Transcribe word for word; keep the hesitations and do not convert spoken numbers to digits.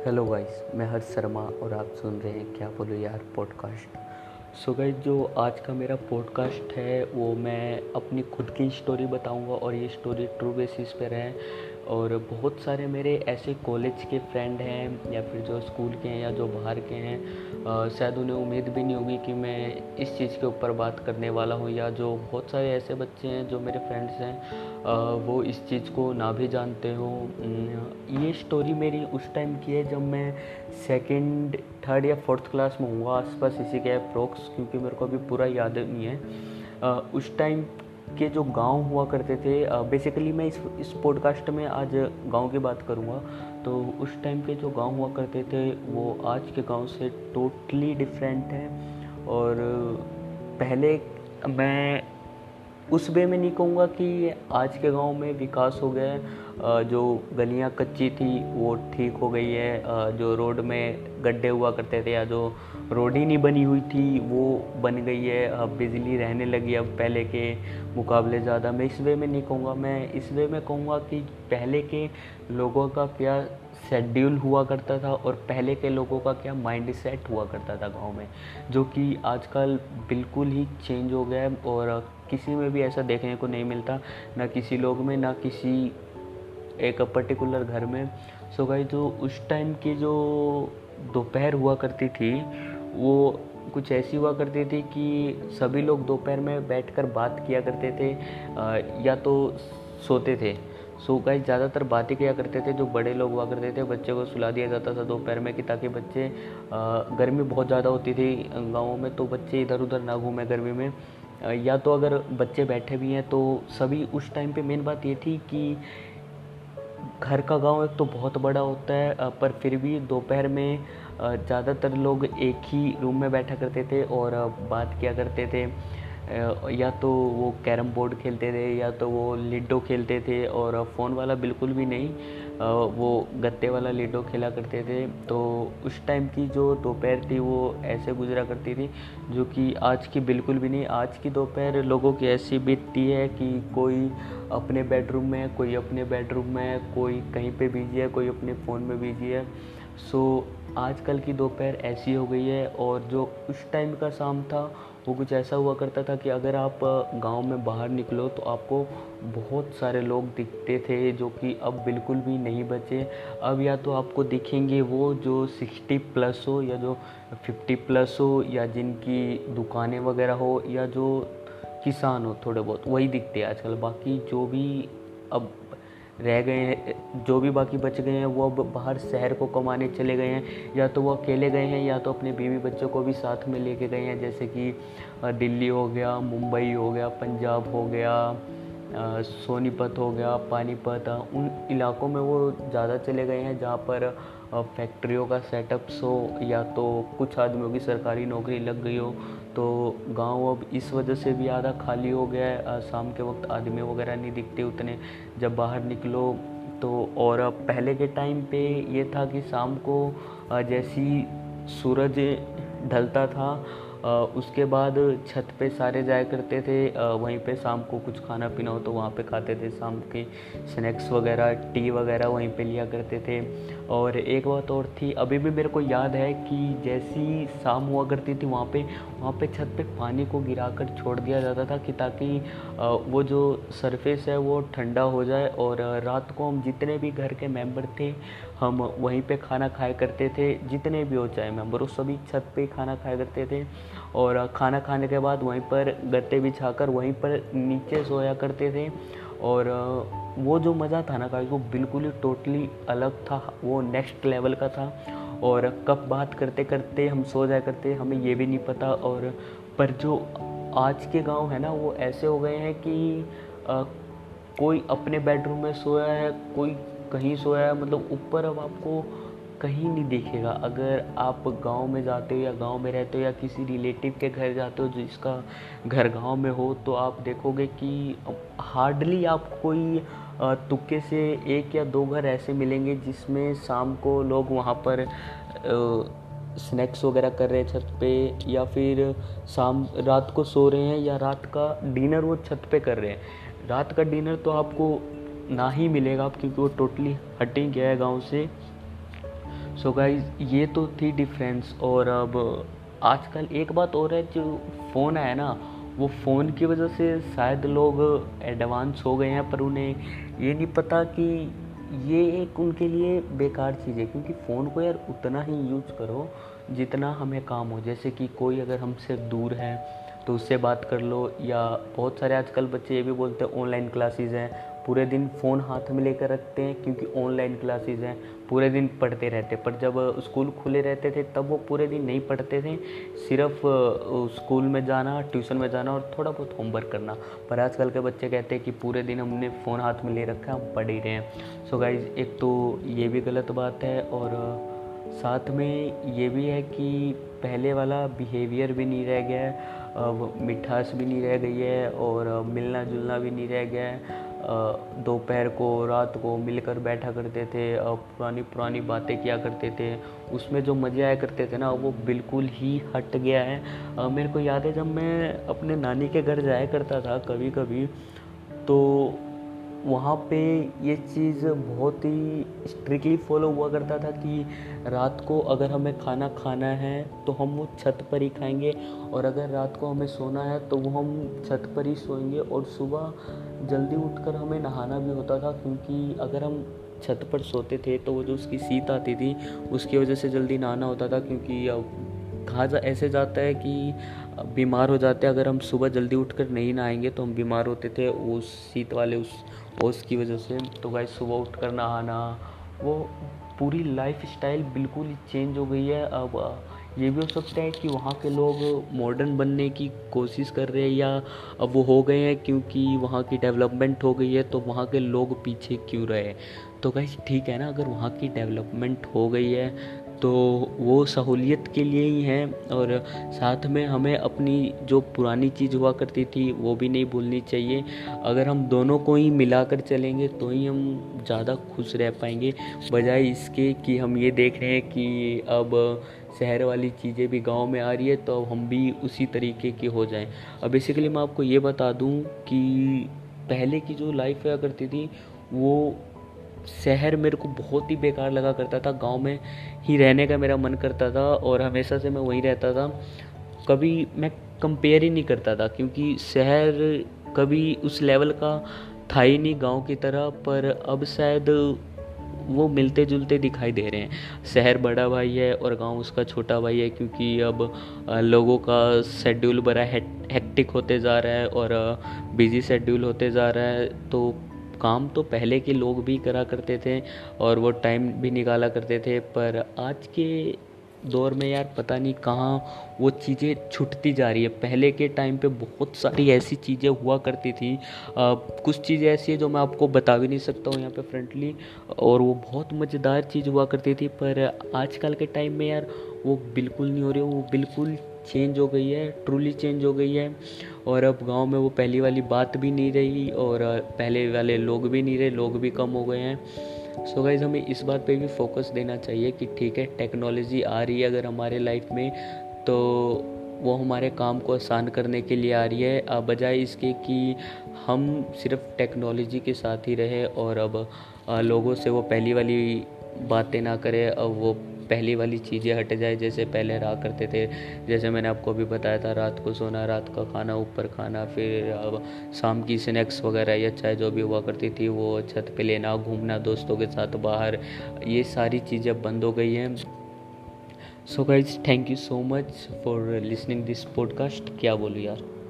Hello guys, मैं हर्ष शर्मा और आप सुन रहे हैं क्या बोलो यार पॉडकास्ट। सो गाइस, जो आज का मेरा पॉडकास्ट है वो मैं अपनी खुद की स्टोरी बताऊंगा और ये स्टोरी ट्रू बेसिस पर है। और बहुत सारे मेरे ऐसे कॉलेज के फ्रेंड हैं या फिर जो स्कूल के हैं या जो बाहर के हैं, अ, शायद उन्हें उम्मीद भी नहीं होगी कि मैं इस चीज़ के ऊपर बात करने वाला हूँ, या जो बहुत सारे ऐसे बच्चे हैं जो मेरे फ्रेंड्स हैं, अ, वो इस चीज़ को ना भी जानते हो। ये स्टोरी मेरी उस टाइम की है जब मैं सेकंड थर्ड या फोर्थ क्लास में हुआ, आसपास इसी के अप्रोक्स, क्योंकि मेरे को अभी पूरा याद नहीं है। अ, उस टाइम के जो गांव हुआ करते थे, बेसिकली मैं इस इस पॉडकास्ट में आज गांव की बात करूंगा। तो उस टाइम के जो गांव हुआ करते थे वो आज के गांव से टोटली डिफरेंट है। और पहले मैं उस वे में नहीं कहूँगा कि आज के गांव में विकास हो गया है। जो गलियां कच्ची थी वो ठीक हो गई है, जो रोड में गड्ढे हुआ करते थे या जो रोड ही नहीं बनी हुई थी वो बन गई है, अब बिजली रहने लगी अब पहले के मुकाबले ज़्यादा। मैं इस वे में नहीं कहूँगा, मैं इस वे में कहूँगा कि पहले के लोगों का क्या शेड्यूल हुआ करता था और पहले के लोगों का क्या माइंड सेट हुआ करता था गांव में, जो कि आजकल बिल्कुल ही चेंज हो गया है। और किसी में भी ऐसा देखने को नहीं मिलता, ना किसी लोग में, ना किसी एक पर्टिकुलर घर में। सो गाइस, जो उस टाइम की जो दोपहर हुआ करती थी वो कुछ ऐसी हुआ करती थी कि सभी लोग दोपहर में बैठकर बात किया करते थे, या तो सोते थे। सो गाइस, ज़्यादातर बातें किया करते थे जो बड़े लोग हुआ करते थे। बच्चे को सुला दिया जाता था दोपहर में कि ताकि बच्चे, गर्मी बहुत ज़्यादा होती थी गाँवों में, तो बच्चे इधर उधर ना घूमें गर्मी में। या तो अगर बच्चे बैठे भी हैं तो सभी, उस टाइम पे मेन बात ये थी कि घर का गांव एक तो बहुत बड़ा होता है, पर फिर भी दोपहर में ज़्यादातर लोग एक ही रूम में बैठा करते थे और बात किया करते थे। या तो वो कैरम बोर्ड खेलते थे या तो वो लिडो खेलते थे, और फ़ोन वाला बिल्कुल भी नहीं, वो गत्ते वाला लिडो खेला करते थे। तो उस टाइम की जो दोपहर थी वो ऐसे गुजरा करती थी जो कि आज की बिल्कुल भी नहीं। आज की दोपहर लोगों की ऐसी बीतती है कि कोई अपने बेडरूम में है, कोई अपने बेडरूम में है, कोई कहीं पे बिजी है, कोई अपने फ़ोन में बिजी है। सो आजकल की दोपहर ऐसी हो गई है। और जो उस टाइम का शाम था वो कुछ ऐसा हुआ करता था कि अगर आप गांव में बाहर निकलो तो आपको बहुत सारे लोग दिखते थे जो कि अब बिल्कुल भी नहीं बचे। अब या तो आपको दिखेंगे वो जो सिक्सटी प्लस हो, या जो फिफ्टी प्लस हो, या जिनकी दुकानें वगैरह हो, या जो किसान हो थोड़े बहुत, वही दिखते हैं आजकल। बाकी जो भी अब रह गए हैं, जो भी बाकी बच गए हैं वो अब बाहर शहर को कमाने चले गए हैं, या तो वो अकेले गए हैं या तो अपने बीवी बच्चों को भी साथ में लेके गए हैं। जैसे कि दिल्ली हो गया, मुंबई हो गया, पंजाब हो गया, सोनीपत हो गया, पानीपत, उन इलाकों में वो ज़्यादा चले गए हैं जहाँ पर फैक्ट्रियों का सेटअप्स हो, या तो कुछ आदमियों की सरकारी नौकरी लग गई हो। तो गांव अब इस वजह से भी आधा खाली हो गया है, शाम के वक्त आदमी वगैरह नहीं दिखते उतने जब बाहर निकलो तो। और पहले के टाइम पे ये था कि शाम को जैसी सूरज ढलता था, उसके बाद छत पे सारे जाया करते थे, वहीं पे शाम को कुछ खाना पीना हो तो वहाँ पे खाते थे, शाम के स्नैक्स वगैरह, टी वगैरह वहीं पे लिया करते थे। और एक बात और थी, अभी भी मेरे को याद है कि जैसी शाम हुआ करती थी वहाँ पे वहाँ पे छत पे पानी को गिराकर छोड़ दिया जाता था कि ताकि वो जो सरफेस है वो ठंडा हो जाए। और रात को हम जितने भी घर के मेंबर थे हम वहीं पे खाना खाया करते थे, जितने भी हो चाहे मेंबर, वो सभी छत पे खाना खाया करते थे। और खाना खाने के बाद वहीं पर गद्दे बिछाकर वहीं पर नीचे सोया करते थे। और वो जो मज़ा था ना गाइस, वो बिल्कुल ही टोटली अलग था, वो नेक्स्ट लेवल का था। और कब बात करते करते हम सो जाया करते हमें ये भी नहीं पता। और पर जो आज के गांव है ना वो ऐसे हो गए हैं कि आ, कोई अपने बेडरूम में सोया है, कोई कहीं सोया है, मतलब ऊपर अब आपको कहीं नहीं दिखेगा। अगर आप गांव में जाते हो या गांव में रहते हो या किसी रिलेटिव के घर जाते हो जिसका घर गांव में हो, तो आप देखोगे कि हार्डली आपको कोई तुक्के से एक या दो घर ऐसे मिलेंगे जिसमें शाम को लोग वहाँ पर स्नैक्स वगैरह कर रहे हैं छत पे, या फिर शाम रात को सो रहे हैं, या रात का डिनर वो छत पे कर रहे हैं। रात का डिनर तो आपको ना ही मिलेगा क्योंकि वो टोटली हट ही गया है गाँव से। सो गाइज ये तो थी डिफरेंस। और अब आजकल एक बात और है, जो फ़ोन है ना, वो फ़ोन की वजह से शायद लोग एडवांस हो गए हैं, पर उन्हें ये नहीं पता कि ये एक उनके लिए बेकार चीज़ है। क्योंकि फ़ोन को यार उतना ही यूज़ करो जितना हमें काम हो। जैसे कि कोई अगर हमसे दूर है तो उससे बात कर लो, या बहुत सारे आजकल बच्चे ये भी बोलते हैं ऑनलाइन क्लासेस हैं, पूरे दिन फ़ोन हाथ में लेकर रखते हैं क्योंकि ऑनलाइन क्लासेस हैं, पूरे दिन पढ़ते रहते। पर जब स्कूल खुले रहते थे तब वो पूरे दिन नहीं पढ़ते थे, सिर्फ स्कूल में जाना, ट्यूशन में जाना और थोड़ा बहुत होमवर्क करना। पर आजकल के बच्चे कहते हैं कि पूरे दिन हमने फ़ोन हाथ में ले रखा है, हम पढ़ ही रहे हैं। सो गाइज़ एक तो ये भी गलत बात है, और साथ में ये भी है कि पहले वाला बिहेवियर भी नहीं रह गया है, अब मिठास भी नहीं रह गई है, और मिलना जुलना भी नहीं रह गया है। दोपहर को रात को मिलकर बैठा करते थे, पुरानी पुरानी बातें किया करते थे, उसमें जो मज़े आया करते थे ना, वो बिल्कुल ही हट गया है। मेरे को याद है जब मैं अपने नानी के घर जाया करता था कभी कभी, तो वहाँ पे ये चीज़ बहुत ही स्ट्रिक्टली फॉलो हुआ करता था कि रात को अगर हमें खाना खाना है तो हम वो छत पर ही खाएंगे, और अगर रात को हमें सोना है तो वो हम छत पर ही सोएंगे। और सुबह जल्दी उठकर हमें नहाना भी होता था, क्योंकि अगर हम छत पर सोते थे तो वो जो उसकी शीत आती थी उसकी वजह से जल्दी नहाना होता था। क्योंकि कहा जा ऐसे जाता है कि बीमार हो जाते हैं, अगर हम सुबह जल्दी उठकर नहीं नहाएंगे तो हम बीमार होते थे उस शीत वाले उस ओस की वजह से। तो गाइस सुबह उठकर नहाना, वो पूरी लाइफ स्टाइल बिल्कुल ही चेंज हो गई है। अब ये भी हो सकता है कि वहाँ के लोग मॉडर्न बनने की कोशिश कर रहे हैं, या अब वो हो गए हैं क्योंकि वहाँ की डेवलपमेंट हो गई है, तो वहाँ के लोग पीछे क्यों रहे। तो गाइस ठीक है ना, अगर वहाँ की डेवलपमेंट हो गई है तो वो सहूलियत के लिए ही है, और साथ में हमें अपनी जो पुरानी चीज़ हुआ करती थी वो भी नहीं भूलनी चाहिए। अगर हम दोनों को ही मिलाकर चलेंगे तो ही हम ज़्यादा खुश रह पाएंगे, बजाय इसके कि हम ये देख रहे हैं कि अब शहर वाली चीज़ें भी गांव में आ रही है तो अब हम भी उसी तरीके के हो जाएं। अब बेसिकली मैं आपको ये बता दूं कि पहले की जो लाइफ हुआ करती थी वो शहर मेरे को बहुत ही बेकार लगा करता था, गांव में ही रहने का मेरा मन करता था और हमेशा से मैं वहीं रहता था। कभी मैं कंपेयर ही नहीं करता था, क्योंकि शहर कभी उस लेवल का था ही नहीं गांव की तरह। पर अब शायद वो मिलते जुलते दिखाई दे रहे हैं। शहर बड़ा भाई है और गांव उसका छोटा भाई है, क्योंकि अब लोगों का शेड्यूल बड़ा हेक्टिक होते जा रहा है और बिजी शेड्यूल होते जा रहा है। तो काम तो पहले के लोग भी करा करते थे और वो टाइम भी निकाला करते थे, पर आज के दौर में यार पता नहीं कहाँ वो चीज़ें छूटती जा रही है। पहले के टाइम पे बहुत सारी ऐसी चीज़ें हुआ करती थी, आ, कुछ चीज़ें ऐसी है जो मैं आपको बता भी नहीं सकता हूँ यहाँ पे फ्रेंडली, और वो बहुत मज़ेदार चीज़ हुआ करती थी। पर आजकल के टाइम में यार वो बिल्कुल नहीं हो रही, वो बिल्कुल चेंज हो गई है, ट्रूली चेंज हो गई है। और अब गांव में वो पहली वाली बात भी नहीं रही और पहले वाले लोग भी नहीं रहे, लोग भी कम हो गए हैं। सो so गाइज़ हमें इस बात पे भी फोकस देना चाहिए कि ठीक है टेक्नोलॉजी आ रही है अगर हमारे लाइफ में, तो वो हमारे काम को आसान करने के लिए आ रही है, बजाय इसके कि हम सिर्फ टेक्नोलॉजी के साथ ही रहे और अब लोगों से वो पहली वाली बातें ना करें, अब वो पहली वाली चीज़ें हट जाए जैसे पहले रहा करते थे। जैसे मैंने आपको अभी बताया था, रात को सोना, रात का खाना ऊपर खाना, फिर अब शाम की स्नैक्स वगैरह या चाय जो भी हुआ करती थी वो छत पे लेना, घूमना दोस्तों के साथ बाहर, ये सारी चीज़ें बंद हो गई हैं। So guys thank you so much for listening this podcast. क्या बोलूँ यार।